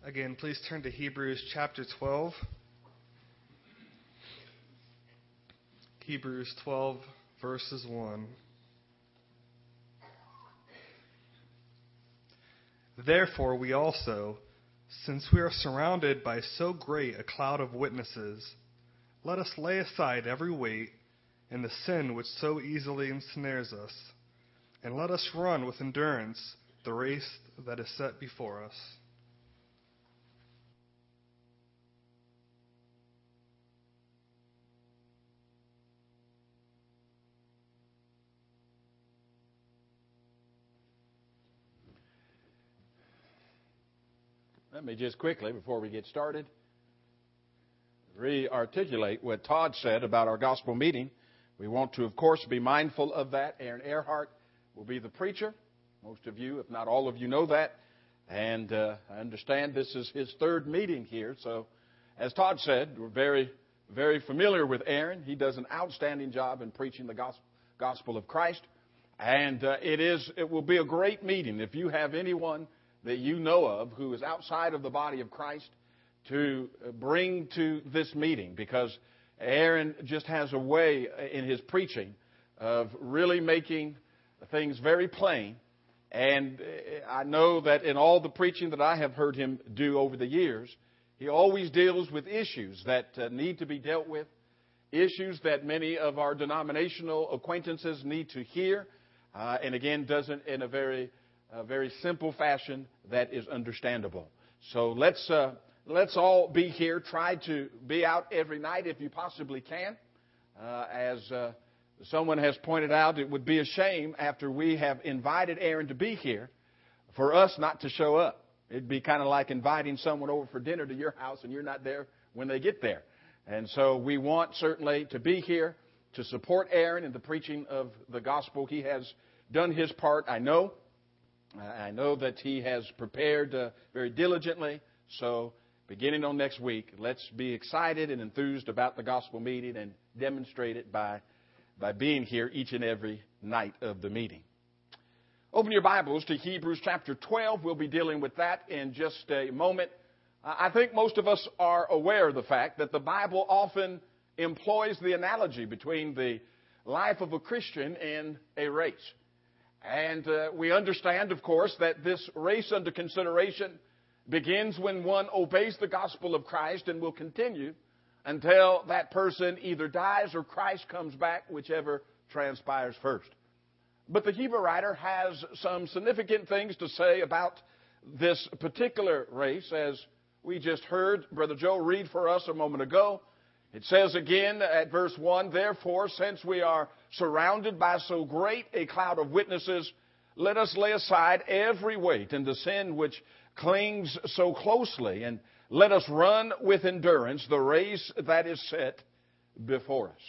Again, please turn to Hebrews chapter 12. Hebrews 12, verses 1. Therefore we also, since we are surrounded by so great a cloud of witnesses, let us lay aside every weight and the sin which so easily ensnares us, and let us run with endurance the race that is set before us. Let me just quickly, before we get started, re-articulate what Todd said about our gospel meeting. We want to, of course, be mindful of that. Aaron Earhart will be the preacher. Most of you, if not all of you, know that. And I understand this is his third meeting here. So, as Todd said, we're very, very familiar with Aaron. He does an outstanding job in preaching the gospel of Christ. And it will be a great meeting. If you have anyone that you know of who is outside of the body of Christ, to bring to this meeting, because Aaron just has a way in his preaching of really making things very plain. And I know that in all the preaching that I have heard him do over the years, he always deals with issues that need to be dealt with, issues that many of our denominational acquaintances need to hear, and again, does it in a very simple fashion that is understandable. So let's all be here. Try to be out every night if you possibly can. As someone has pointed out, it would be a shame after we have invited Aaron to be here for us not to show up. It'd be kind of like inviting someone over for dinner to your house and you're not there when they get there. And so we want certainly to be here to support Aaron in the preaching of the gospel. He has done his part, I know. I know that he has prepared very diligently. So beginning on next week, let's be excited and enthused about the gospel meeting and demonstrate it by being here each and every night of the meeting. Open your Bibles to Hebrews chapter 12. We'll be dealing with that in just a moment. I think most of us are aware of the fact that the Bible often employs the analogy between the life of a Christian and a race. And we understand, of course, that this race under consideration begins when one obeys the gospel of Christ and will continue until that person either dies or Christ comes back, whichever transpires first. But the Hebrew writer has some significant things to say about this particular race, as we just heard Brother Joe read for us a moment ago. It says again at verse 1, therefore, since we are surrounded by so great a cloud of witnesses, let us lay aside every weight and the sin which clings so closely, and let us run with endurance the race that is set before us.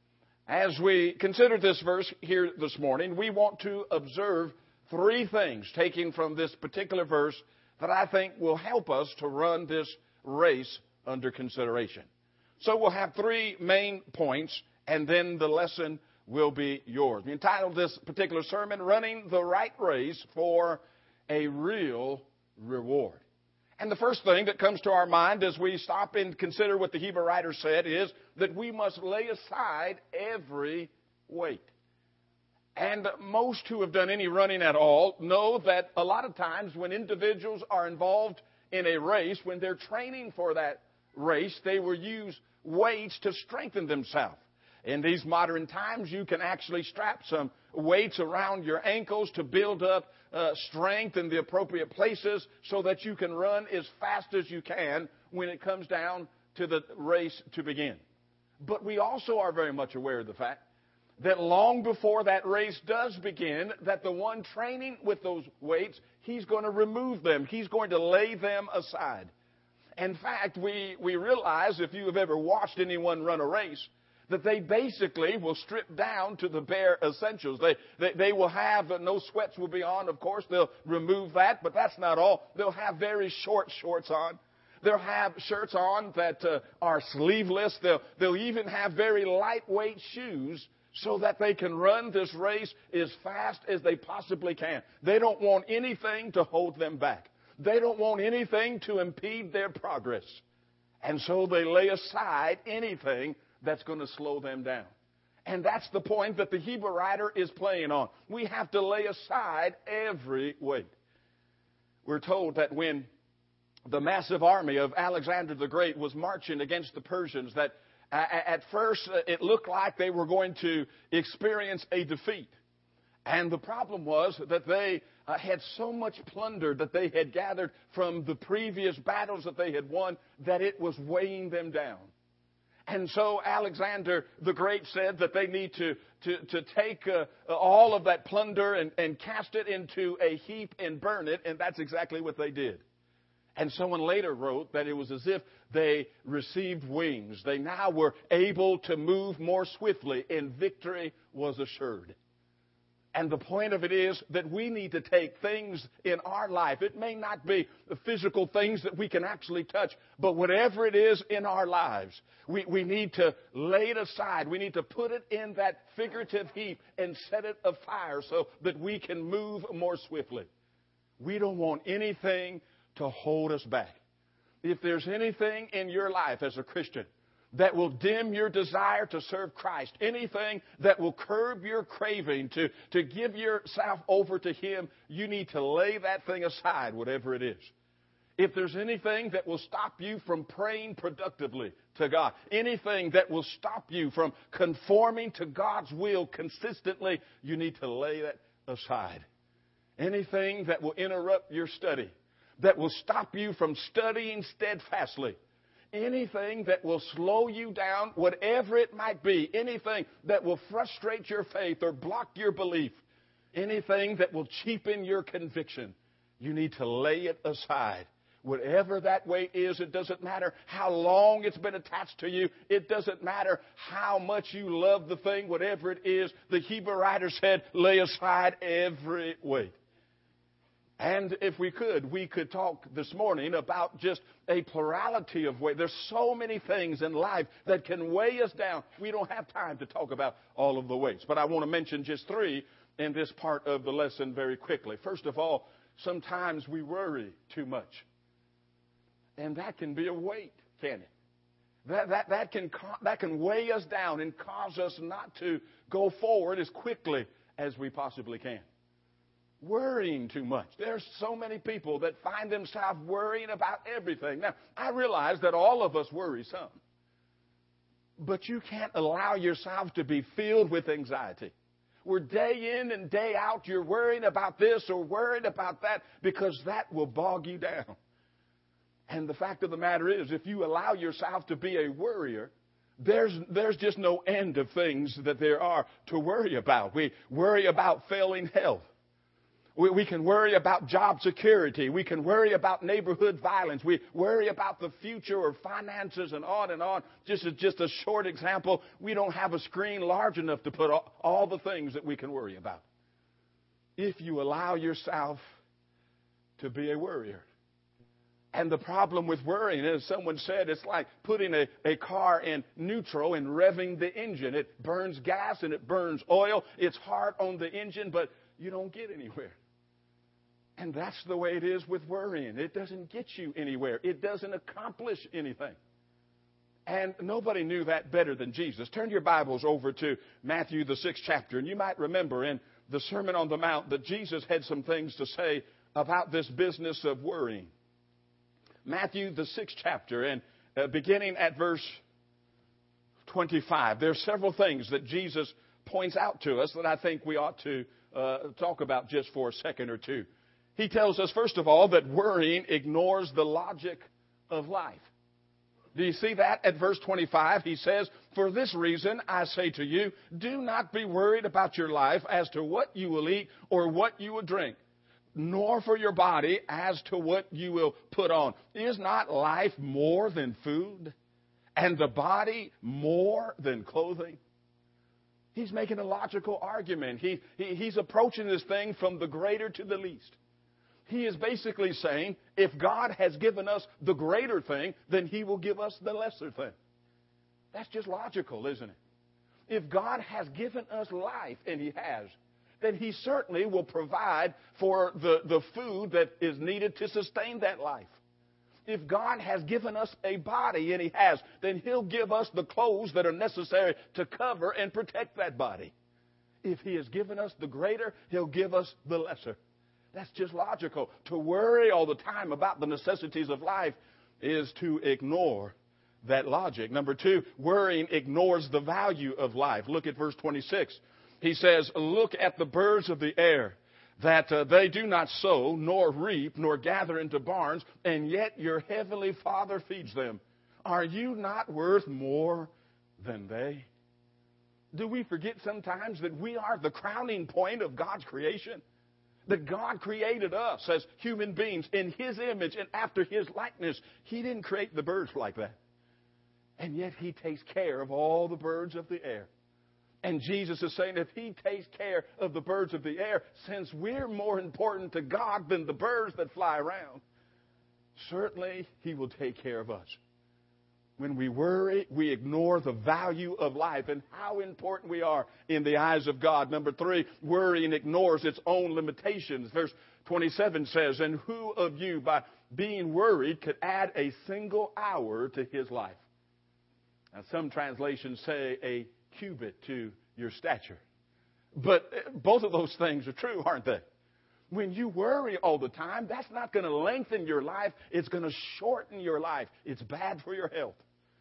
As we consider this verse here this morning, we want to observe three things taken from this particular verse that I think will help us to run this race under consideration. So we'll have three main points, and then the lesson will be yours. We entitled this particular sermon, Running the Right Race for a Real Reward. And the first thing that comes to our mind as we stop and consider what the Hebrew writer said is that we must lay aside every weight. And most who have done any running at all know that a lot of times when individuals are involved in a race, when they're training for that race, they will use weights to strengthen themselves. In these modern times, you can actually strap some weights around your ankles to build up strength in the appropriate places so that you can run as fast as you can when it comes down to the race to begin. But we also are very much aware of the fact that long before that race does begin, that the one training with those weights, he's going to remove them. He's going to lay them aside. In fact, we realize, if you have ever watched anyone run a race, that they basically will strip down to the bare essentials. They will have, no sweats will be on, of course. They'll remove that, but that's not all. They'll have very short shorts on. They'll have shirts on that are sleeveless. They'll even have very lightweight shoes so that they can run this race as fast as they possibly can. They don't want anything to hold them back. They don't want anything to impede their progress. And so they lay aside anything that's going to slow them down. And that's the point that the Hebrew writer is playing on. We have to lay aside every weight. We're told that when the massive army of Alexander the Great was marching against the Persians, that at first it looked like they were going to experience a defeat. And the problem was that they had so much plunder that they had gathered from the previous battles that they had won that it was weighing them down. And so Alexander the Great said that they need to take all of that plunder and cast it into a heap and burn it, and that's exactly what they did. And someone later wrote that it was as if they received wings. They now were able to move more swiftly, and victory was assured. And the point of it is that we need to take things in our life. It may not be the physical things that we can actually touch, but whatever it is in our lives, we need to lay it aside. We need to put it in that figurative heap and set it afire so that we can move more swiftly. We don't want anything to hold us back. If there's anything in your life as a Christian that will dim your desire to serve Christ, anything that will curb your craving to give yourself over to Him, you need to lay that thing aside, whatever it is. If there's anything that will stop you from praying productively to God, anything that will stop you from conforming to God's will consistently, you need to lay that aside. Anything that will interrupt your study, that will stop you from studying steadfastly, anything that will slow you down, whatever it might be, anything that will frustrate your faith or block your belief, anything that will cheapen your conviction, you need to lay it aside. Whatever that weight is, it doesn't matter how long it's been attached to you. It doesn't matter how much you love the thing, whatever it is. The Hebrew writer said, lay aside every weight. And if we could talk this morning about just a plurality of weight. There's so many things in life that can weigh us down. We don't have time to talk about all of the weights. But I want to mention just three in this part of the lesson very quickly. First of all, sometimes we worry too much. And that can be a weight, can it? That can weigh us down and cause us not to go forward as quickly as we possibly can. Worrying too much. There's so many people that find themselves worrying about everything. Now, I realize that all of us worry some. But you can't allow yourself to be filled with anxiety. Where day in and day out you're worrying about this or worried about that, because that will bog you down. And the fact of the matter is, if you allow yourself to be a worrier, there's just no end of things that there are to worry about. We worry about failing health. We can worry about job security. We can worry about neighborhood violence. We worry about the future or finances and on and on. Just a short example, we don't have a screen large enough to put all the things that we can worry about. If you allow yourself to be a worrier. And the problem with worrying, as someone said, it's like putting a car in neutral and revving the engine. It burns gas and it burns oil. It's hard on the engine, but you don't get anywhere. And that's the way it is with worrying. It doesn't get you anywhere. It doesn't accomplish anything. And nobody knew that better than Jesus. Turn your Bibles over to Matthew, the 6th chapter. And you might remember in the Sermon on the Mount that Jesus had some things to say about this business of worrying. Matthew, the 6th chapter, and beginning at verse 25. There are several things that Jesus points out to us that I think we ought to talk about just for a second or two. He tells us, first of all, that worrying ignores the logic of life. Do you see that at verse 25? He says, for this reason, I say to you, do not be worried about your life as to what you will eat or what you will drink, nor for your body as to what you will put on. Is not life more than food, and the body more than clothing? He's making a logical argument. He's approaching this thing from the greater to the least. He is basically saying, if God has given us the greater thing, then He will give us the lesser thing. That's just logical, isn't it? If God has given us life, and He has, then he certainly will provide for the food that is needed to sustain that life. If God has given us a body, and he has, then he'll give us the clothes that are necessary to cover and protect that body. If he has given us the greater, he'll give us the lesser. That's just logical. To worry all the time about the necessities of life is to ignore that logic. Number two, worrying ignores the value of life. Look at verse 26. He says, look at the birds of the air, that they do not sow, nor reap, nor gather into barns, and yet your heavenly Father feeds them. Are you not worth more than they? Do we forget sometimes that we are the crowning point of God's creation? That God created us as human beings in his image and after his likeness. He didn't create the birds like that. And yet he takes care of all the birds of the air. And Jesus is saying if he takes care of the birds of the air, since we're more important to God than the birds that fly around, certainly he will take care of us. When we worry, we ignore the value of life and how important we are in the eyes of God. Number three, worrying ignores its own limitations. Verse 27 says, and who of you, by being worried, could add a single hour to his life? Now, some translations say a cubit to your stature. But both of those things are true, aren't they? When you worry all the time, that's not going to lengthen your life. It's going to shorten your life. It's bad for your health.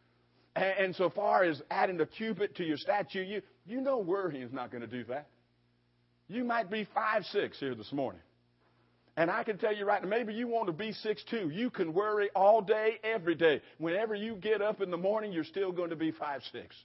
And so far as adding a cubit to your stature, you know worrying is not going to do that. You might be 5'6" here this morning. And I can tell you right now, maybe you want to be 6'2". You can worry all day, every day. Whenever you get up in the morning, you're still going to be 5'6".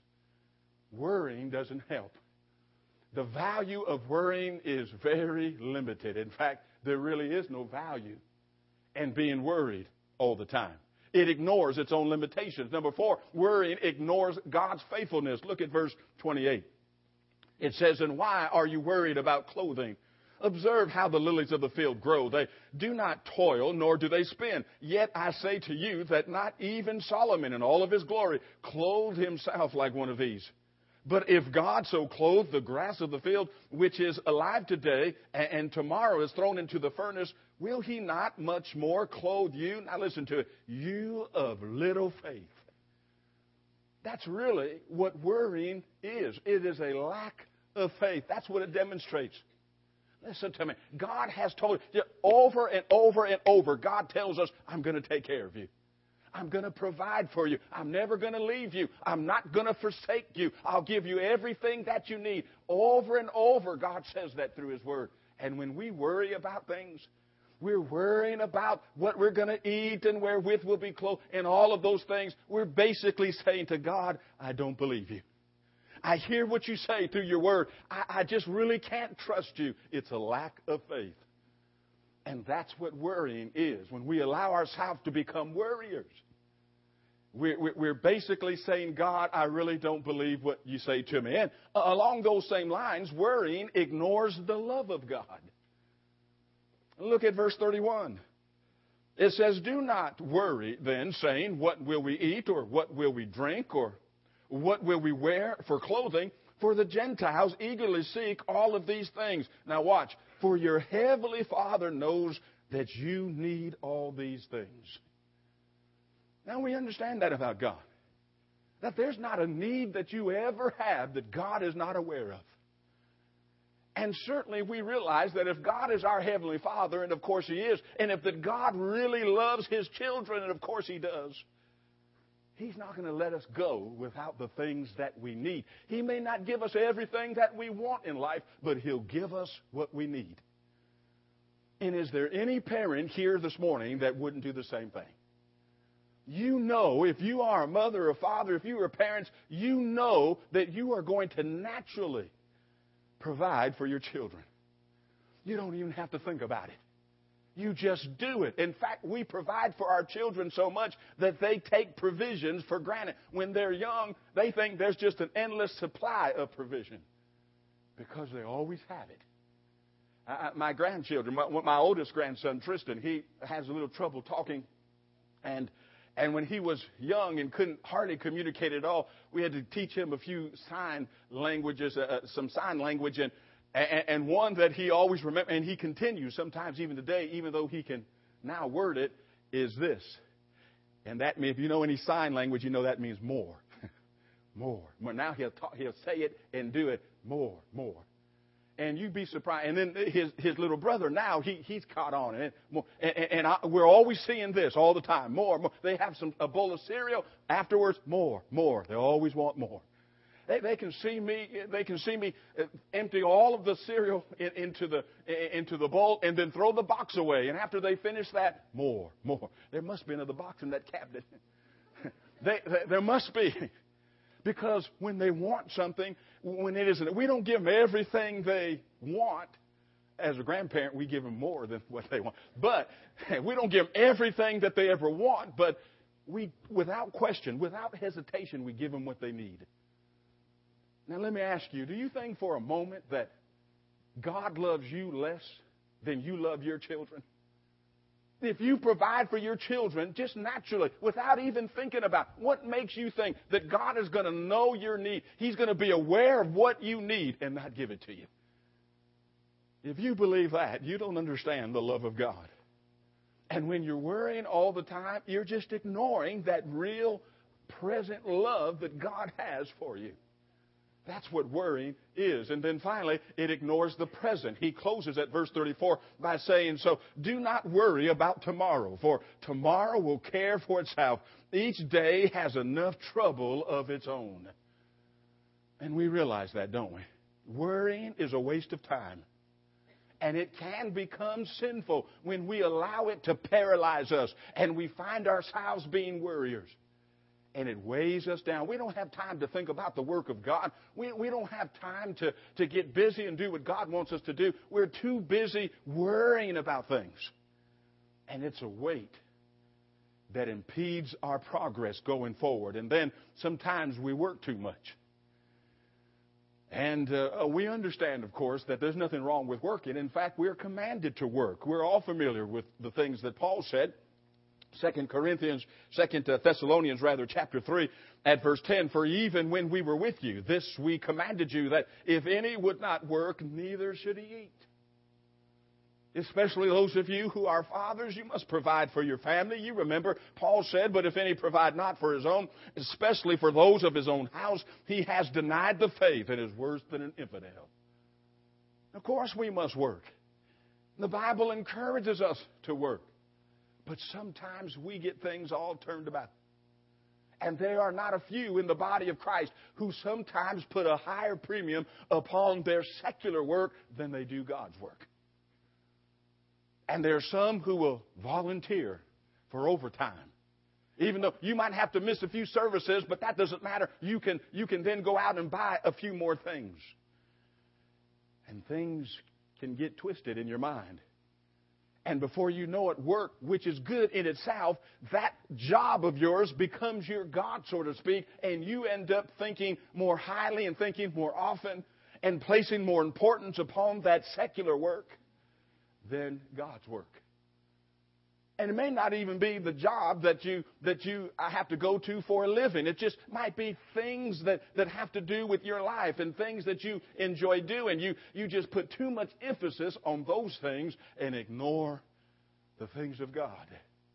Worrying doesn't help. The value of worrying is very limited. In fact, there really is no value in being worried all the time. It ignores its own limitations. Number four, worrying ignores God's faithfulness. Look at verse 28. It says, and why are you worried about clothing? Observe how the lilies of the field grow. They do not toil, nor do they spin. Yet I say to you that not even Solomon in all of his glory clothed himself like one of these. But if God so clothed the grass of the field, which is alive today and tomorrow is thrown into the furnace, will he not much more clothe you? Now listen to it. You of little faith. That's really what worrying is. It is a lack of faith. That's what it demonstrates. Listen to me. God has told you over and over and over. God tells us, I'm going to take care of you. I'm going to provide for you. I'm never going to leave you. I'm not going to forsake you. I'll give you everything that you need. Over and over, God says that through his word. And when we worry about things, we're worrying about what we're going to eat and wherewith we'll be clothed and all of those things. We're basically saying to God, I don't believe you. I hear what you say through your word. I just really can't trust you. It's a lack of faith. And that's what worrying is. When we allow ourselves to become worriers, we're basically saying, God, I really don't believe what you say to me. And along those same lines, worrying ignores the love of God. Look at verse 31. It says, do not worry then, saying, what will we eat, or what will we drink, or what will we wear for clothing? For the Gentiles eagerly seek all of these things. Now watch. For your heavenly Father knows that you need all these things. Now we understand that about God. That there's not a need that you ever have that God is not aware of. And certainly we realize that if God is our Heavenly Father, and of course He is, and if that God really loves His children, and of course He does, He's not going to let us go without the things that we need. He may not give us everything that we want in life, but He'll give us what we need. And is there any parent here this morning that wouldn't do the same thing? You know, if you are a mother or father, if you are parents, you know that you are going to naturally provide for your children. You don't even have to think about it. You just do it. In fact, we provide for our children so much that they take provisions for granted. When they're young, they think there's just an endless supply of provision because they always have it. My grandchildren, my oldest grandson, Tristan, he has a little trouble talking. And when he was young and couldn't hardly communicate at all, we had to teach him a few sign languages, some sign language. And one that he always remembers, and he continues sometimes even today, even though he can now word it, is this. And that means, if you know any sign language, you know that means more. More. Now he'll say it and do it more. And you'd be surprised. And then his little brother now, he's caught on. We're always seeing this all the time. More. They have a bowl of cereal. Afterwards, more. They always want more. They can see me empty all of the cereal into the bowl and then throw the box away. And after they finish that, more. There must be another box in that cabinet. There must be. Because when they want something, when it isn't, we don't give them everything they want. As a grandparent, we give them more than what they want. But we don't give them everything that they ever want. But we, without question, without hesitation, we give them what they need. Now, let me ask you, do you think for a moment that God loves you less than you love your children? If you provide for your children just naturally, without even thinking about what makes you think that God is going to know your need, He's going to be aware of what you need and not give it to you. If you believe that, you don't understand the love of God. And when you're worrying all the time, you're just ignoring that real present love that God has for you. That's what worrying is. And then finally, it ignores the present. He closes at verse 34 by saying, so do not worry about tomorrow, for tomorrow will care for itself. Each day has enough trouble of its own. And we realize that, don't we? Worrying is a waste of time. And it can become sinful when we allow it to paralyze us and we find ourselves being worriers. And it weighs us down. We don't have time to think about the work of God. We don't have time to get busy and do what God wants us to do. We're too busy worrying about things. And it's a weight that impedes our progress going forward. And then sometimes we work too much. And we understand, of course, that there's nothing wrong with working. In fact, we're commanded to work. We're all familiar with the things that Paul said. 2 Thessalonians, chapter 3, at verse 10, for even when we were with you, this we commanded you, that if any would not work, neither should he eat. Especially those of you who are fathers, you must provide for your family. You remember, Paul said, but if any provide not for his own, especially for those of his own house, he has denied the faith and is worse than an infidel. Of course we must work. The Bible encourages us to work. But sometimes we get things all turned about. And there are not a few in the body of Christ who sometimes put a higher premium upon their secular work than they do God's work. And there are some who will volunteer for overtime. Even though you might have to miss a few services, but that doesn't matter. You can then go out and buy a few more things. And things can get twisted in your mind. And before you know it, work, which is good in itself, that job of yours becomes your God, so to speak, and you end up thinking more highly and thinking more often and placing more importance upon that secular work than God's work. And it may not even be the job that you have to go to for a living. It just might be things that have to do with your life and things that you enjoy doing. You just put too much emphasis on those things and ignore the things of God.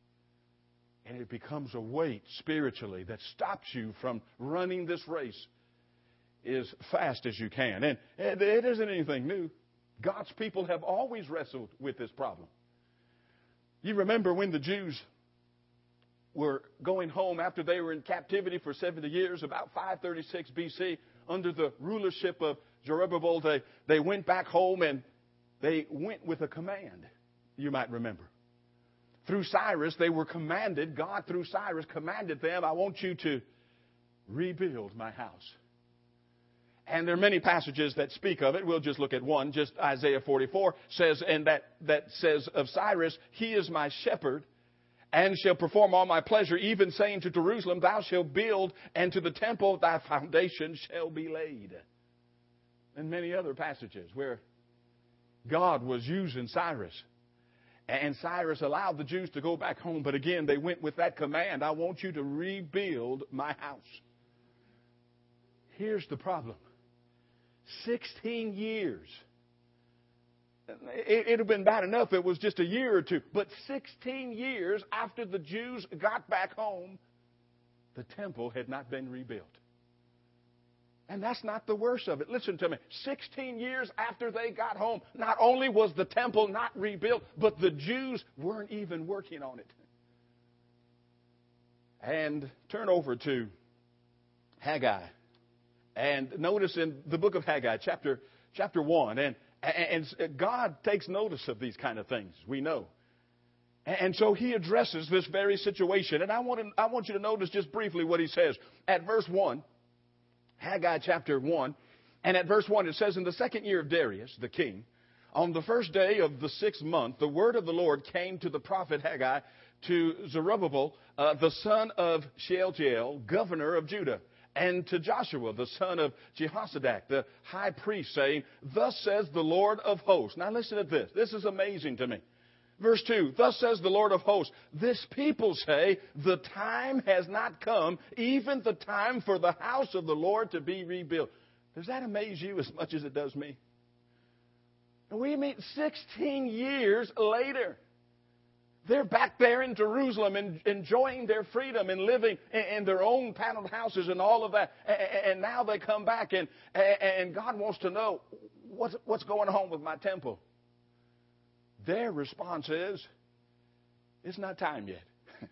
And it becomes a weight spiritually that stops you from running this race as fast as you can. And it isn't anything new. God's people have always wrestled with this problem. You remember when the Jews were going home after they were in captivity for 70 years, about 536 BC, under the rulership of Zerubbabel, they went back home and they went with a command, you might remember. Through Cyrus, they were commanded, God through Cyrus commanded them, I want you to rebuild my house. And there are many passages that speak of it. We'll just look at one. Just Isaiah 44 says, and that says of Cyrus, he is my shepherd and shall perform all my pleasure, even saying to Jerusalem, thou shalt build, and to the temple thy foundation shall be laid. And many other passages where God was using Cyrus. And Cyrus allowed the Jews to go back home. But again, they went with that command, I want you to rebuild my house. Here's the problem. 16 years it would have been bad enough if it was just a year or two. But 16 years after the Jews got back home, the temple had not been rebuilt. And that's not the worst of it. Listen to me. 16 years after they got home, not only was the temple not rebuilt, but the Jews weren't even working on it. And turn over to Haggai. And notice in the book of Haggai, chapter 1, and God takes notice of these kind of things, we know. And so he addresses this very situation. And I want you to notice just briefly what he says. At verse 1, Haggai chapter 1, and at verse 1 it says, in the second year of Darius, the king, on the first day of the 6th month, the word of the Lord came to the prophet Haggai to Zerubbabel, the son of Shealtiel, governor of Judah, and to Joshua, the son of Jehozadak, the high priest, saying, thus says the Lord of hosts. Now listen to this. This is amazing to me. Verse 2, thus says the Lord of hosts, this people say, the time has not come, even the time for the house of the Lord to be rebuilt. Does that amaze you as much as it does me? We meet 16 years later. They're back there in Jerusalem and enjoying their freedom and living in their own paneled houses and all of that. And now they come back and God wants to know, what's going on with my temple? Their response is, it's not time yet.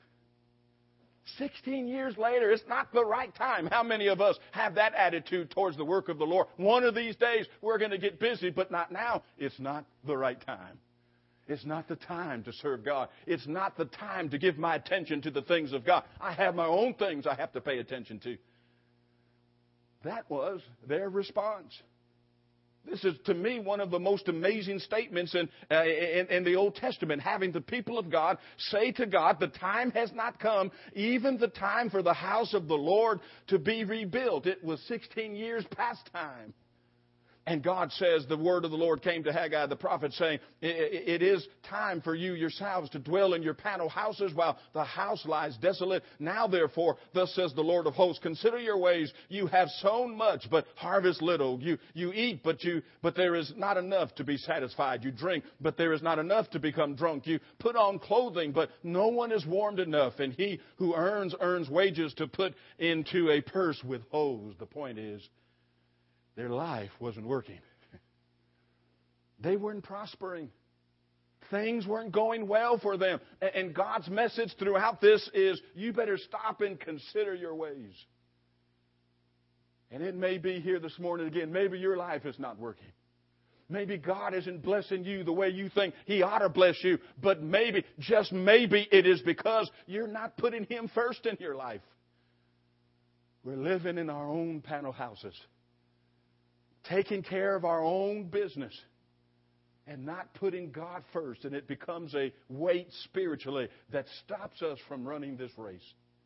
16 years later, it's not the right time. How many of us have that attitude towards the work of the Lord? One of these days, we're going to get busy, but not now. It's not the right time. It's not the time to serve God. It's not the time to give my attention to the things of God. I have my own things I have to pay attention to. That was their response. This is, to me, one of the most amazing statements in the Old Testament, having the people of God say to God, the time has not come, even the time for the house of the Lord to be rebuilt. It was 16 years past time. And God says, the word of the Lord came to Haggai the prophet saying, it is time for you yourselves to dwell in your panel houses while the house lies desolate. Now therefore, thus says the Lord of hosts, consider your ways. You have sown much, but harvest little. You eat, but there is not enough to be satisfied. You drink, but there is not enough to become drunk. You put on clothing, but no one is warmed enough. And he who earns wages to put into a purse with holes. The point is, their life wasn't working. They weren't prospering. Things weren't going well for them. And God's message throughout this is, you better stop and consider your ways. And it may be here this morning again, maybe your life is not working. Maybe God isn't blessing you the way you think He ought to bless you. But maybe, just maybe, it is because you're not putting Him first in your life. We're living in our own panel houses, taking care of our own business and not putting God first. And it becomes a weight spiritually that stops us from running this race.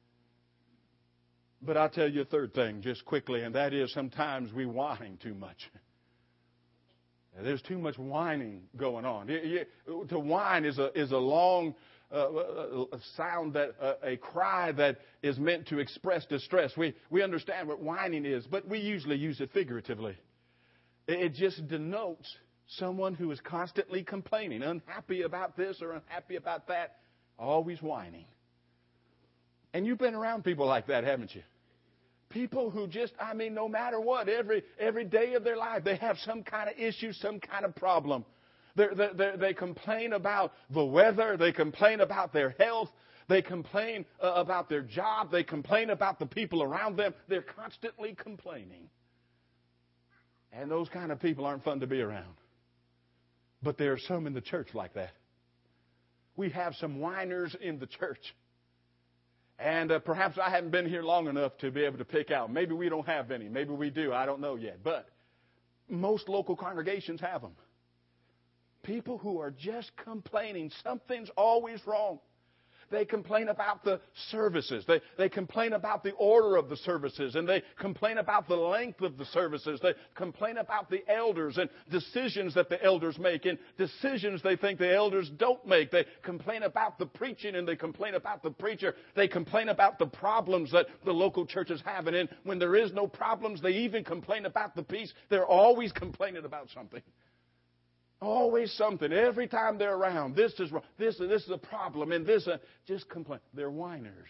But I'll tell you a third thing just quickly, and that is sometimes we whine too much. There's too much whining going on. To whine is a long sound, that a cry that is meant to express distress. We understand what whining is, but we usually use it figuratively. It just denotes someone who is constantly complaining, unhappy about this or unhappy about that, always whining. And you've been around people like that, haven't you? People who just, no matter what, every day of their life, they have some kind of issue, some kind of problem. They complain about the weather. They complain about their health. They complain about their job. They complain about the people around them. They're constantly complaining. And those kind of people aren't fun to be around. But there are some in the church like that. We have some whiners in the church. And perhaps I haven't been here long enough to be able to pick out. Maybe we don't have any. Maybe we do. I don't know yet. But most local congregations have them. People who are just complaining. Something's always wrong. They complain about the services. They complain about the order of the services. And they complain about the length of the services. They complain about the elders and decisions that the elders make and decisions they think the elders don't make. They complain about the preaching and they complain about the preacher. They complain about the problems that the local churches have. And then when there is no problems, they even complain about the peace. They're always complaining about something. Always something. Every time they're around, this is wrong. This is a problem, and this just complain. They're whiners.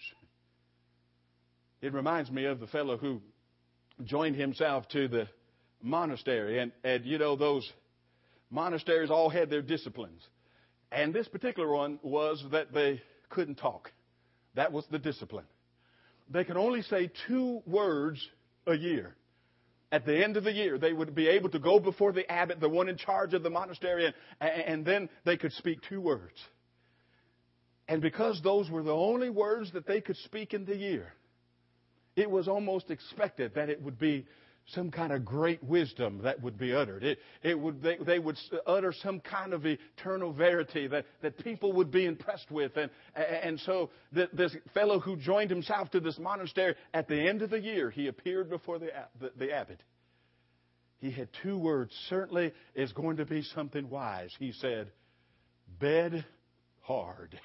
It reminds me of the fellow who joined himself to the monastery, and you know, those monasteries all had their disciplines, and this particular one was that they couldn't talk. That was the discipline. They could only say 2 words a year. At the end of the year, they would be able to go before the abbot, the one in charge of the monastery, and then they could speak 2 words. And because those were the only words that they could speak in the year, it was almost expected that it would be some kind of great wisdom that would be uttered. They would utter some kind of eternal verity that people would be impressed with. And so this fellow who joined himself to this monastery, at the end of the year, he appeared before the abbot. He had 2 words. Certainly is going to be something wise. He said, bed hard.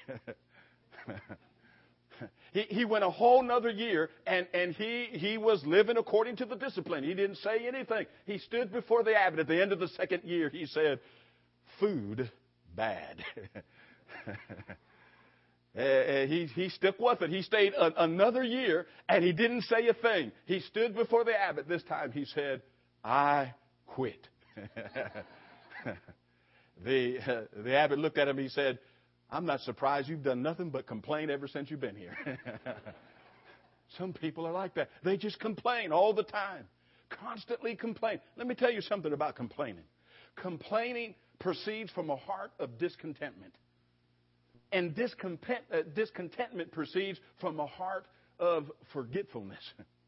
He went a whole nother year, and he was living according to the discipline. He didn't say anything. He stood before the abbot at the end of the 2nd year. He said, food bad. He stuck with it. He stayed another year, and he didn't say a thing. He stood before the abbot. This time he said, I quit. The abbot looked at him. He said, I'm not surprised. You've done nothing but complain ever since you've been here. Some people are like that. They just complain all the time. Constantly complain. Let me tell you something about complaining. Complaining proceeds from a heart of discontentment. And discontentment proceeds from a heart of forgetfulness.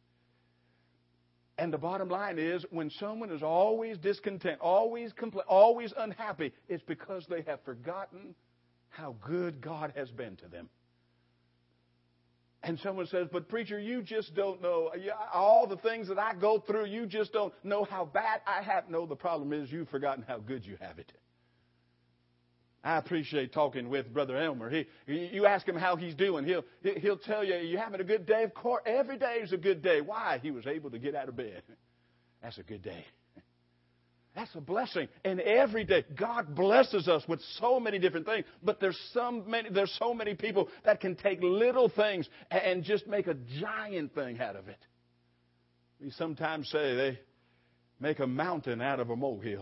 And the bottom line is, when someone is always discontent, always unhappy, it's because they have forgotten how good God has been to them. And someone says, but preacher, you just don't know all the things that I go through. You just don't know how bad I have. No, the problem is you've forgotten how good you have it. I appreciate talking with Brother Elmer. You ask him how he's doing. He'll tell you, you having a good day? Of course, every day is a good day. Why? He was able to get out of bed. That's a good day. That's a blessing. And every day, God blesses us with so many different things. But there's so many people that can take little things and just make a giant thing out of it. We sometimes say they make a mountain out of a molehill.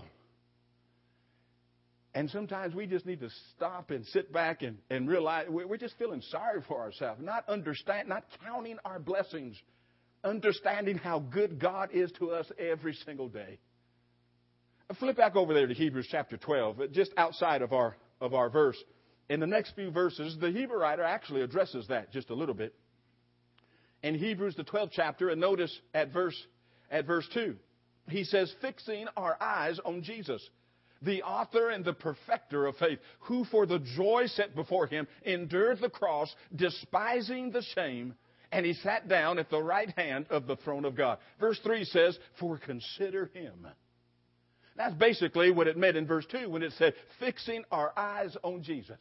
And sometimes we just need to stop and sit back and realize we're just feeling sorry for ourselves, not counting our blessings, understanding how good God is to us every single day. Flip back over there to Hebrews chapter 12, just outside of our verse. In the next few verses, the Hebrew writer actually addresses that just a little bit. In Hebrews, the 12th chapter, and notice at verse 2, he says, fixing our eyes on Jesus, the author and the perfecter of faith, who for the joy set before him endured the cross, despising the shame, and he sat down at the right hand of the throne of God. Verse 3 says, for consider him. That's basically what it meant in verse 2 when it said, fixing our eyes on Jesus.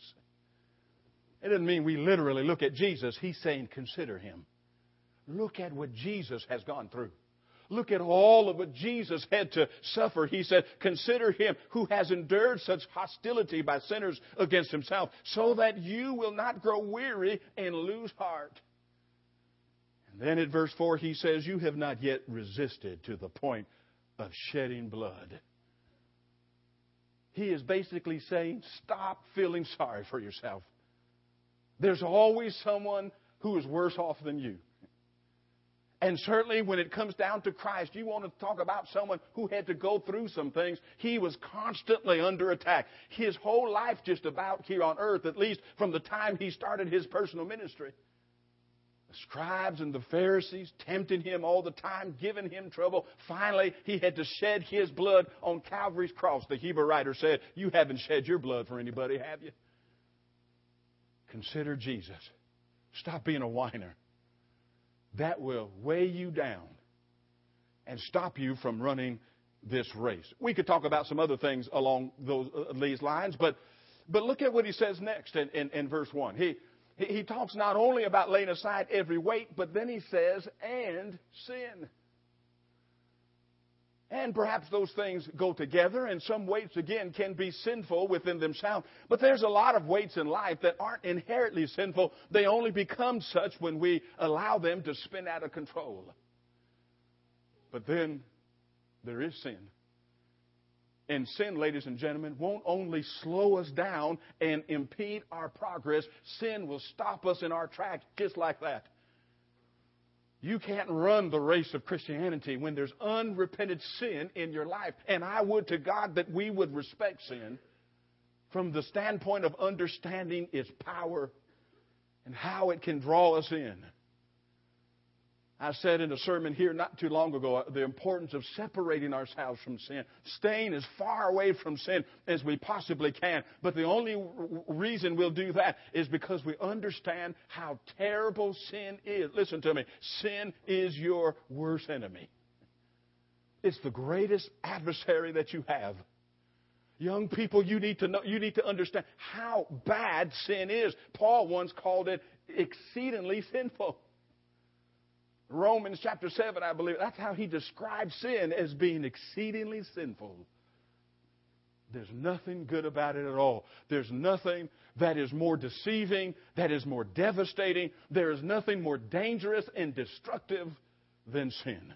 It doesn't mean we literally look at Jesus. He's saying, consider him. Look at what Jesus has gone through. Look at all of what Jesus had to suffer. He said, consider him who has endured such hostility by sinners against himself, so that you will not grow weary and lose heart. And then at verse 4, he says, you have not yet resisted to the point of shedding blood. He is basically saying, stop feeling sorry for yourself. There's always someone who is worse off than you. And certainly when it comes down to Christ, you want to talk about someone who had to go through some things. He was constantly under attack. His whole life just about here on earth, at least from the time he started his personal ministry. The scribes and the Pharisees tempting him all the time, giving him trouble. Finally, he had to shed his blood on Calvary's cross. The Hebrew writer said, you haven't shed your blood for anybody, have you? Consider Jesus. Stop being a whiner. That will weigh you down and stop you from running this race. We could talk about some other things along these lines, but look at what he says next in verse 1. He talks not only about laying aside every weight, but then he says, and sin. And perhaps those things go together, and some weights, again, can be sinful within themselves. But there's a lot of weights in life that aren't inherently sinful. They only become such when we allow them to spin out of control. But then there is sin. And sin, ladies and gentlemen, won't only slow us down and impede our progress. Sin will stop us in our tracks just like that. You can't run the race of Christianity when there's unrepented sin in your life. And I would to God that we would respect sin from the standpoint of understanding its power and how it can draw us in. I said in a sermon here not too long ago the importance of separating ourselves from sin, staying as far away from sin as we possibly can. But the only reason we'll do that is because we understand how terrible sin is. Listen to me. Sin is your worst enemy. It's the greatest adversary that you have. Young people, you need to know, you need to understand how bad sin is. Paul once called it exceedingly sinful. Romans chapter 7, I believe, that's how he describes sin, as being exceedingly sinful. There's nothing good about it at all. There's nothing that is more deceiving, that is more devastating. There is nothing more dangerous and destructive than sin.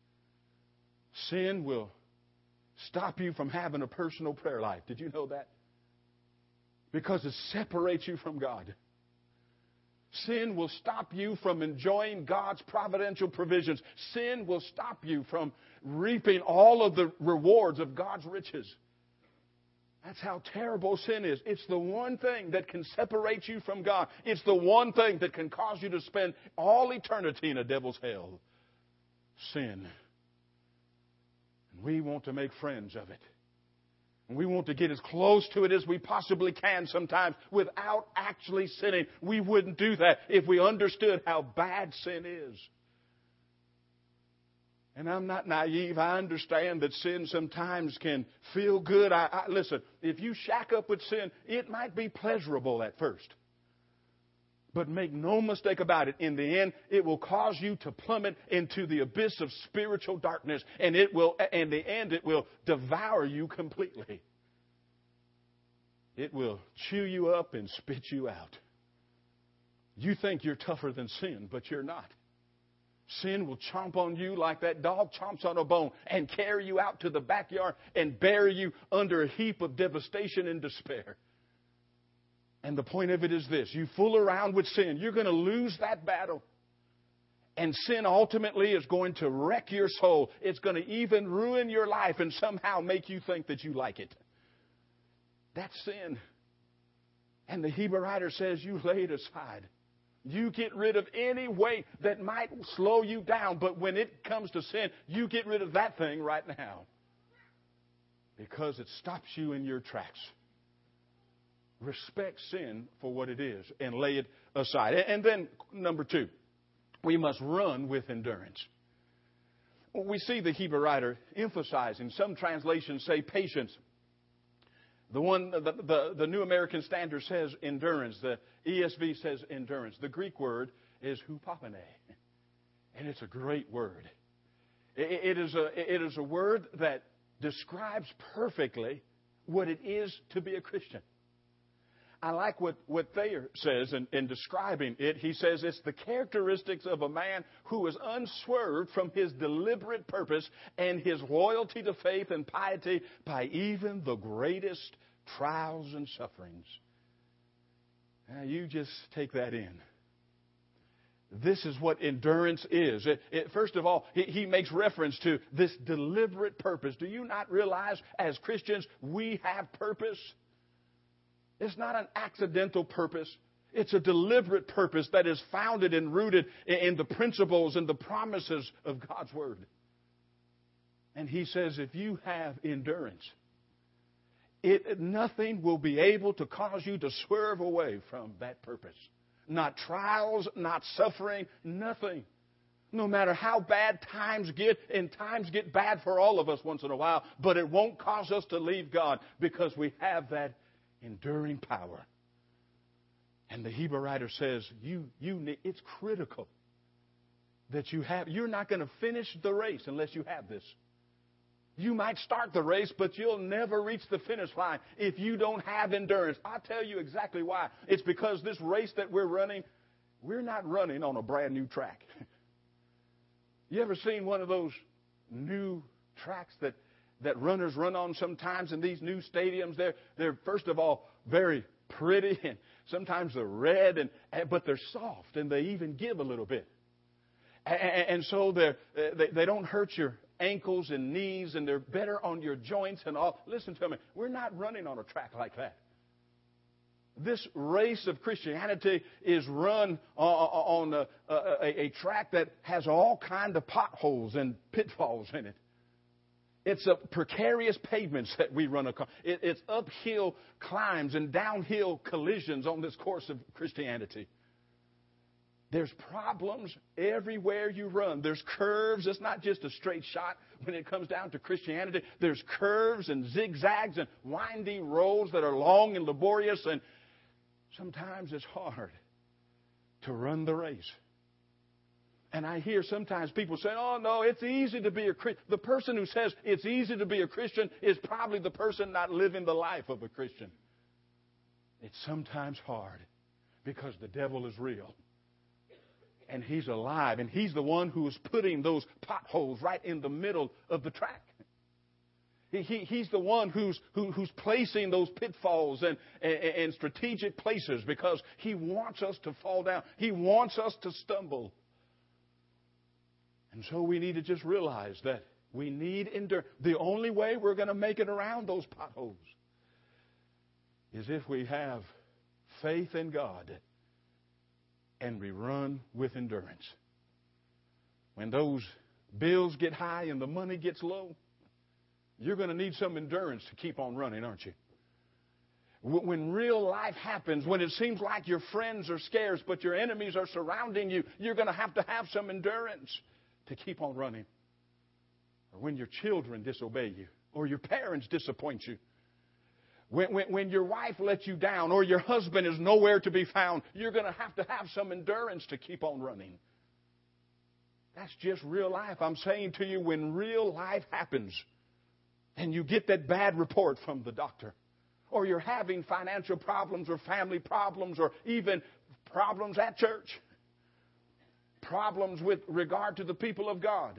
Sin will stop you from having a personal prayer life. Did you know that? Because it separates you from God. Sin will stop you from enjoying God's providential provisions. Sin will stop you from reaping all of the rewards of God's riches. That's how terrible sin is. It's the one thing that can separate you from God. It's the one thing that can cause you to spend all eternity in a devil's hell. Sin. And we want to make friends of it. And we want to get as close to it as we possibly can sometimes without actually sinning. We wouldn't do that if we understood how bad sin is. And I'm not naive. I understand that sin sometimes can feel good. Listen, if you shack up with sin, it might be pleasurable at first. But make no mistake about it, in the end, it will cause you to plummet into the abyss of spiritual darkness. And in the end, it will devour you completely. It will chew you up and spit you out. You think you're tougher than sin, but you're not. Sin will chomp on you like that dog chomps on a bone and carry you out to the backyard and bury you under a heap of devastation and despair. And the point of it is this. You fool around with sin, you're going to lose that battle. And sin ultimately is going to wreck your soul. It's going to even ruin your life and somehow make you think that you like it. That's sin. And the Hebrew writer says you lay it aside. You get rid of any weight that might slow you down. But when it comes to sin, you get rid of that thing right now. Because it stops you in your tracks. Respect sin for what it is and lay it aside. And then, number 2, we must run with endurance. We see the Hebrew writer emphasizing, some translations say patience. The New American Standard says endurance. The ESV says endurance. The Greek word is hupopone. And it's a great word. It is a word that describes perfectly what it is to be a Christian. I like what Thayer says in describing it. He says it's the characteristics of a man who is unswerved from his deliberate purpose and his loyalty to faith and piety by even the greatest trials and sufferings. Now, you just take that in. This is what endurance is. First of all, he makes reference to this deliberate purpose. Do you not realize as Christians we have purpose? It's not an accidental purpose. It's a deliberate purpose that is founded and rooted in the principles and the promises of God's Word. And he says if you have endurance, nothing will be able to cause you to swerve away from that purpose. Not trials, not suffering, nothing. No matter how bad times get, and times get bad for all of us once in a while, but it won't cause us to leave God because we have that enduring power. And the Hebrew writer says it's critical that you're not going to finish the race unless you have this. You might start the race, but you'll never reach the finish line if you don't have endurance. I'll tell you exactly why. It's because this race that we're running, we're not running on a brand new track. You ever seen one of those new tracks that runners run on sometimes in these new stadiums? They're first of all very pretty, and sometimes they're red, but they're soft, and they even give a little bit. And so they don't hurt your ankles and knees, and they're better on your joints and all. Listen to me. We're not running on a track like that. This race of Christianity is run on a track that has all kinds of potholes and pitfalls in it. It's a precarious pavements that we run across. It's uphill climbs and downhill collisions on this course of Christianity. There's problems everywhere you run. There's curves. It's not just a straight shot when it comes down to Christianity. There's curves and zigzags and windy roads that are long and laborious, and sometimes it's hard to run the race. And I hear sometimes people say, oh, no, it's easy to be a Christian. The person who says it's easy to be a Christian is probably the person not living the life of a Christian. It's sometimes hard because the devil is real. And he's alive, and he's the one who is putting those potholes right in the middle of the track. He's the one who's placing those pitfalls and strategic places because he wants us to fall down. He wants us to stumble. And so we need to just realize that we need endurance. The only way we're going to make it around those potholes is if we have faith in God and we run with endurance. When those bills get high and the money gets low, you're going to need some endurance to keep on running, aren't you? When real life happens, when it seems like your friends are scarce but your enemies are surrounding you, you're going to have some endurance to keep on running. Or when your children disobey you or your parents disappoint you. When your wife lets you down or your husband is nowhere to be found, you're going to have some endurance to keep on running. That's just real life. I'm saying to you, when real life happens and you get that bad report from the doctor, or you're having financial problems or family problems or even problems at church, problems with regard to the people of God,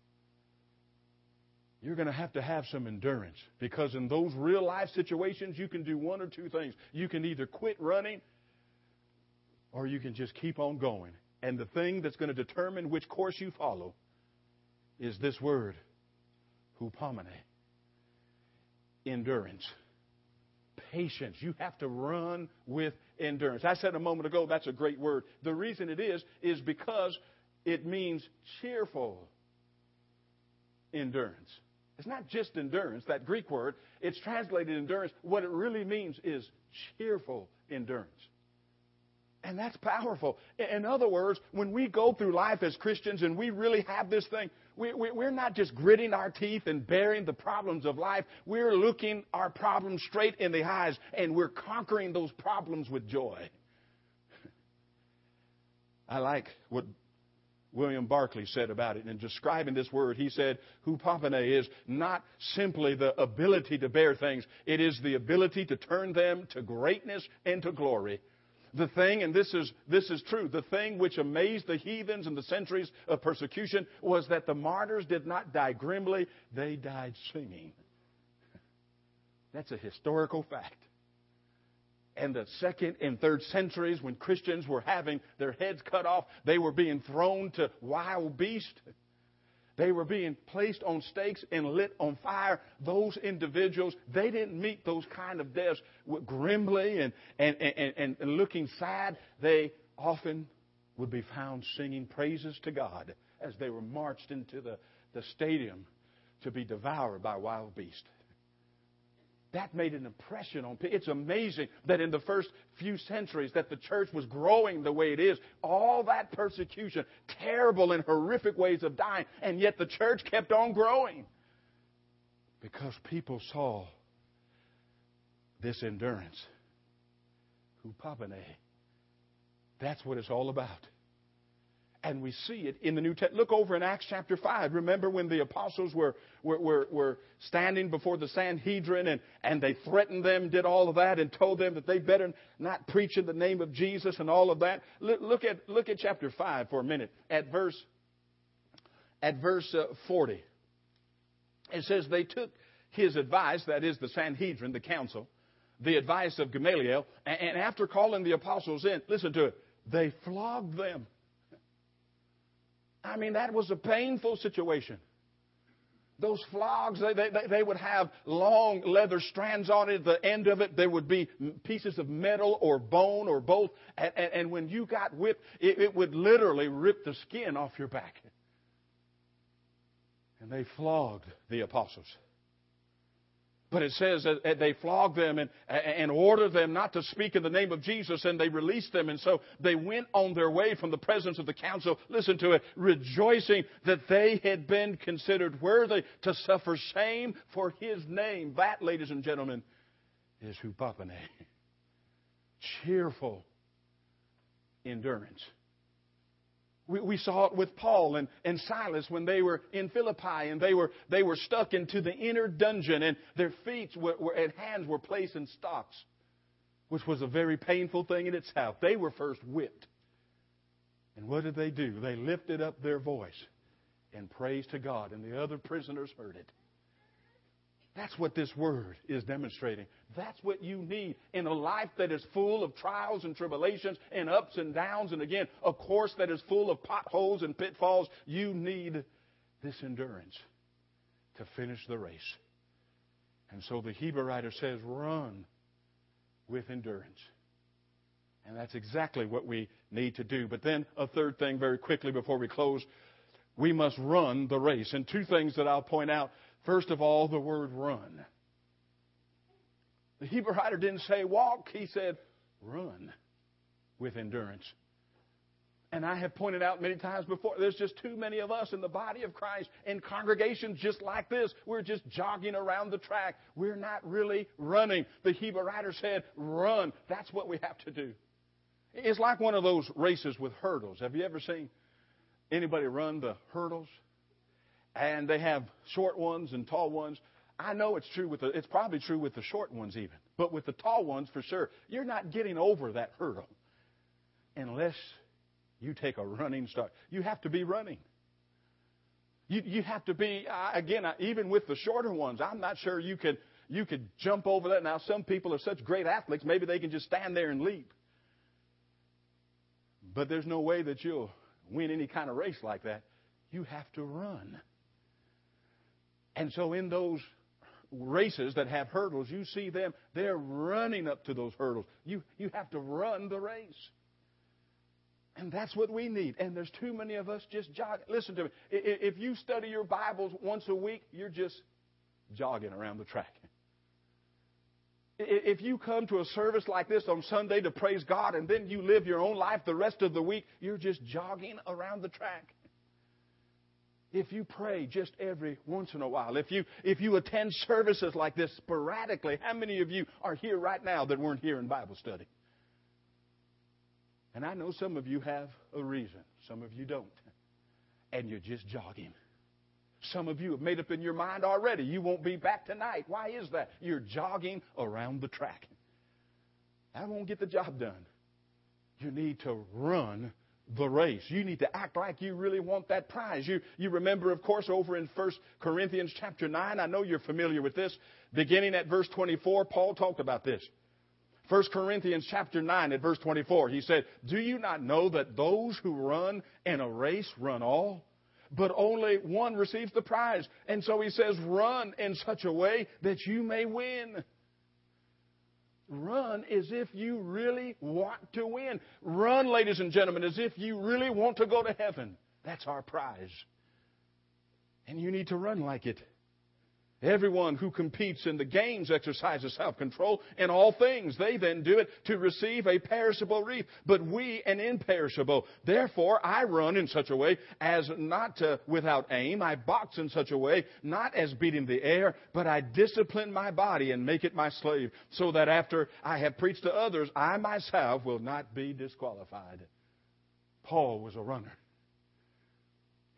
you're going to have some endurance, because in those real life situations, you can do one or two things. You can either quit running or you can just keep on going. And the thing that's going to determine which course you follow is this word, hupomene, endurance, patience. You have to run with endurance. I said a moment ago, that's a great word. The reason it is because it means cheerful endurance. It's not just endurance, that Greek word. It's translated endurance. What it really means is cheerful endurance. And that's powerful. In other words, when we go through life as Christians and we really have this thing, we're not just gritting our teeth and bearing the problems of life. We're looking our problems straight in the eyes, and we're conquering those problems with joy. I like what William Barclay said about it in describing this word. He said, hupomene is not simply the ability to bear things. It is the ability to turn them to greatness and to glory. The thing, and this is true, the thing which amazed the heathens in the centuries of persecution was that the martyrs did not die grimly, they died singing. That's a historical fact. And the second and third centuries, when Christians were having their heads cut off, they were being thrown to wild beasts. They were being placed on stakes and lit on fire. Those individuals, they didn't meet those kind of deaths grimly and looking sad. They often would be found singing praises to God as they were marched into the stadium to be devoured by wild beasts. That made an impression on people. It's amazing that in the first few centuries that the church was growing the way it is. All that persecution, terrible and horrific ways of dying, and yet the church kept on growing because people saw this endurance. Hupomene. That's what it's all about. And we see it in the New Testament. Look over in Acts chapter 5. Remember when the apostles were standing before the Sanhedrin and they threatened them, did all of that, and told them that they better not preach in the name of Jesus and all of that. Look at chapter 5 for a minute. At verse 40. It says they took his advice, that is the Sanhedrin, the council, the advice of Gamaliel, and after calling the apostles in, listen to it, they flogged them. I mean, that was a painful situation. Those flogs, they would have long leather strands on it. At the end of it, there would be pieces of metal or bone or both. And when you got whipped, it would literally rip the skin off your back. And they flogged the apostles. But it says that they flogged them and ordered them not to speak in the name of Jesus, and they released them. And so they went on their way from the presence of the council, listen to it, rejoicing that they had been considered worthy to suffer shame for his name. That, ladies and gentlemen, is hupapane. Cheerful endurance. We saw it with Paul and Silas when they were in Philippi and they were stuck into the inner dungeon and their feet and hands were placed in stocks, which was a very painful thing in itself. They were first whipped. And what did? They lifted up their voice and praised to God, and the other prisoners heard it. That's what this word is demonstrating. That's what you need in a life that is full of trials and tribulations and ups and downs. And again, a course that is full of potholes and pitfalls. You need this endurance to finish the race. And so the Hebrew writer says, run with endurance. And that's exactly what we need to do. But then a third thing very quickly before we close, we must run the race. And two things that I'll point out. First of all, the word run. The Hebrew writer didn't say walk. He said run with endurance. And I have pointed out many times before, there's just too many of us in the body of Christ in congregations just like this. We're just jogging around the track. We're not really running. The Hebrew writer said run. That's what we have to do. It's like one of those races with hurdles. Have you ever seen anybody run the hurdles? And they have short ones and tall ones. I know it's true it's probably true with the short ones even. But with the tall ones, for sure, you're not getting over that hurdle unless you take a running start. You have to be running. You have to be, again, even with the shorter ones, I'm not sure you could jump over that. Now, some people are such great athletes, maybe they can just stand there and leap. But there's no way that you'll win any kind of race like that. You have to run. And so in those races that have hurdles, you see them, they're running up to those hurdles. You have to run the race. And that's what we need. And there's too many of us just jogging. Listen to me. If you study your Bibles once a week, you're just jogging around the track. If you come to a service like this on Sunday to praise God and then you live your own life the rest of the week, you're just jogging around the track. If you pray just every once in a while, if you attend services like this sporadically, how many of you are here right now that weren't here in Bible study? And I know some of you have a reason. Some of you don't. And you're just jogging. Some of you have made up in your mind already. You won't be back tonight. Why is that? You're jogging around the track. That won't get the job done. You need to run the race. You need to act like you really want that prize. You remember, of course, over in 1 Corinthians chapter 9. I know you're familiar with this. Beginning at verse 24, Paul talked about this. 1 Corinthians chapter 9 at verse 24. He said, do you not know that those who run in a race run all, but only one receives the prize? And so he says, run in such a way that you may win. Run as if you really want to win. Run, ladies and gentlemen, as if you really want to go to heaven. That's our prize. And you need to run like it. Everyone who competes in the games exercises self-control in all things. They then do it to receive a perishable wreath, but we an imperishable. Therefore, I run in such a way as not without aim. I box in such a way, not as beating the air, but I discipline my body and make it my slave, so that after I have preached to others, I myself will not be disqualified. Paul was a runner.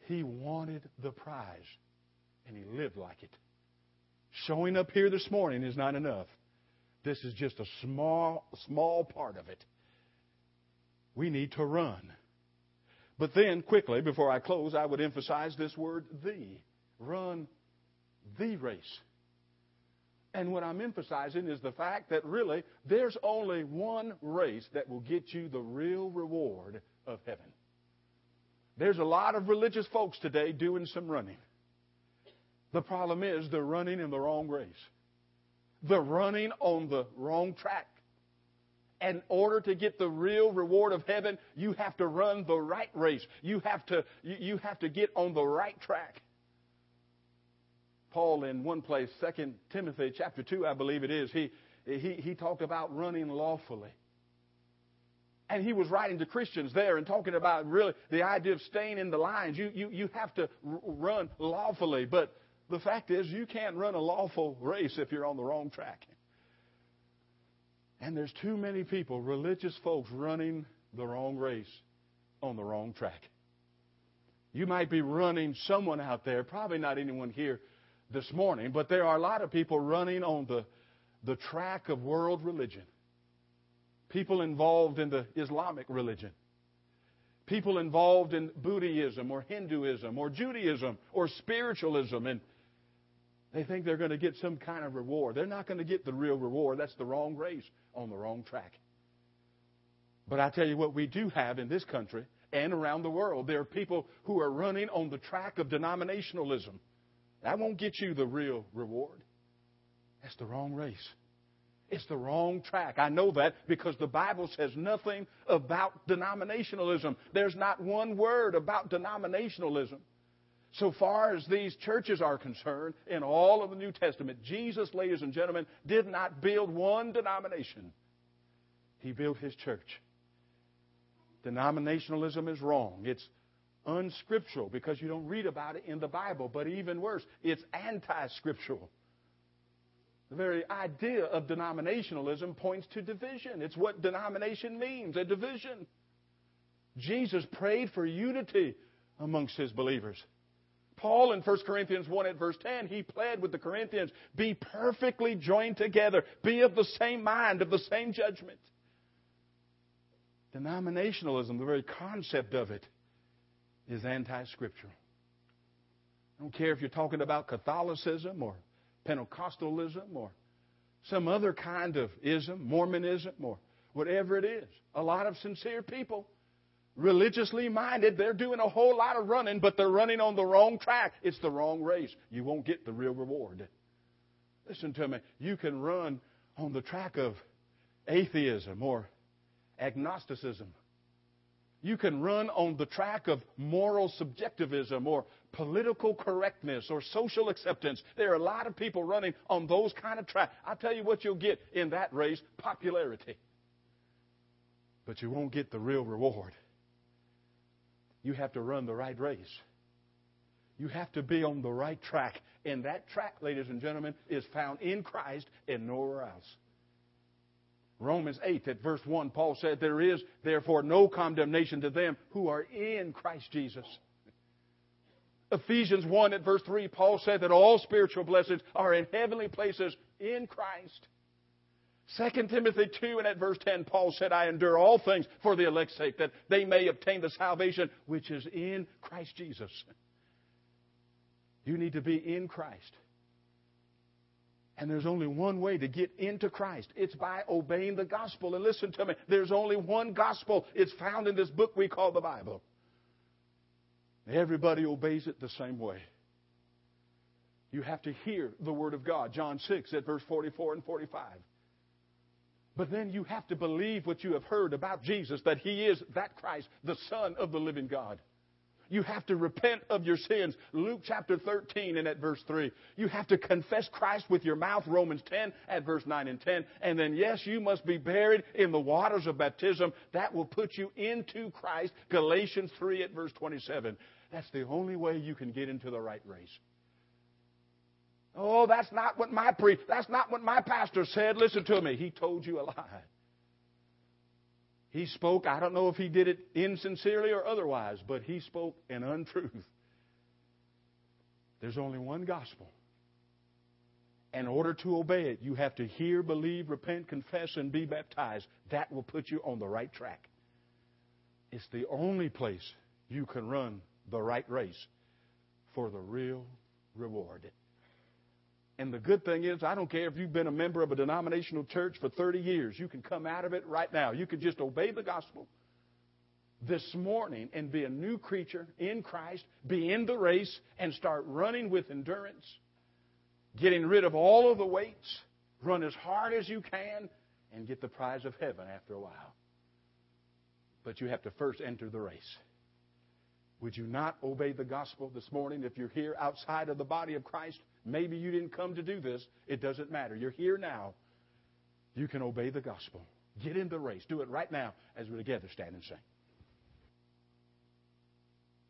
He wanted the prize, and he lived like it. Showing up here this morning is not enough. This is just a small part of it. We need to run. But then, quickly, before I close, I would emphasize this word, the. Run the race. And what I'm emphasizing is the fact that really there's only one race that will get you the real reward of heaven. There's a lot of religious folks today doing some running. The problem is they're running in the wrong race. They're running on the wrong track. In order to get the real reward of heaven, you have to run the right race. You have to get on the right track. Paul, in one place, 2 Timothy chapter 2, I believe it is, he talked about running lawfully. And he was writing to Christians there and talking about really the idea of staying in the lines. You have to run lawfully. But the fact is, you can't run a lawful race if you're on the wrong track. And there's too many people, religious folks, running the wrong race on the wrong track. You might be running someone out there, probably not anyone here this morning, but there are a lot of people running on the track of world religion. People involved in the Islamic religion. People involved in Buddhism or Hinduism or Judaism or spiritualism, and they think they're going to get some kind of reward. They're not going to get the real reward. That's the wrong race on the wrong track. But I tell you what we do have in this country and around the world. There are people who are running on the track of denominationalism. That won't get you the real reward. That's the wrong race. It's the wrong track. I know that because the Bible says nothing about denominationalism. There's not one word about denominationalism. So far as these churches are concerned, in all of the New Testament, Jesus, ladies and gentlemen, did not build one denomination. He built His church. Denominationalism is wrong. It's unscriptural because you don't read about it in the Bible. But even worse, it's anti-scriptural. The very idea of denominationalism points to division. It's what denomination means, a division. Jesus prayed for unity amongst His believers. Paul in 1 Corinthians 1 at verse 10, he pled with the Corinthians, be perfectly joined together, be of the same mind, of the same judgment. Denominationalism, the very concept of it, is anti-scriptural. I don't care if you're talking about Catholicism or Pentecostalism or some other kind of ism, Mormonism or whatever it is. A lot of sincere people, religiously minded, they're doing a whole lot of running, but they're running on the wrong track. It's the wrong race. You won't get the real reward. Listen to me. You can run on the track of atheism or agnosticism. You can run on the track of moral subjectivism or political correctness or social acceptance. There are a lot of people running on those kind of tracks. I'll tell you what you'll get in that race, popularity. But you won't get the real reward. You have to run the right race. You have to be on the right track. And that track, ladies and gentlemen, is found in Christ and nowhere else. Romans 8 at verse 1, Paul said, there is therefore no condemnation to them who are in Christ Jesus. Ephesians 1 at verse 3, Paul said that all spiritual blessings are in heavenly places in Christ. 2 Timothy 2 and at verse 10, Paul said, I endure all things for the elect's sake, that they may obtain the salvation which is in Christ Jesus. You need to be in Christ. And there's only one way to get into Christ. It's by obeying the gospel. And listen to me, there's only one gospel. It's found in this book we call the Bible. Everybody obeys it the same way. You have to hear the Word of God. John 6 at verse 44 and 45. But then you have to believe what you have heard about Jesus, that He is that Christ, the Son of the living God. You have to repent of your sins. Luke chapter 13 and at verse 3. You have to confess Christ with your mouth. Romans 10 at verse 9 and 10. And then, yes, you must be buried in the waters of baptism. That will put you into Christ. Galatians 3 at verse 27. That's the only way you can get into the right race. Oh, that's not what my pastor said. Listen to me. He told you a lie. He spoke, I don't know if he did it insincerely or otherwise, but he spoke an untruth. There's only one gospel. In order to obey it, you have to hear, believe, repent, confess, and be baptized. That will put you on the right track. It's the only place you can run the right race for the real reward. And the good thing is, I don't care if you've been a member of a denominational church for 30 years. You can come out of it right now. You can just obey the gospel this morning and be a new creature in Christ, be in the race, and start running with endurance, getting rid of all of the weights, run as hard as you can, and get the prize of heaven after a while. But you have to first enter the race. Would you not obey the gospel this morning? If you're here outside of the body of Christ, maybe you didn't come to do this. It doesn't matter. You're here now. You can obey the gospel. Get in the race. Do it right now as we together stand and sing.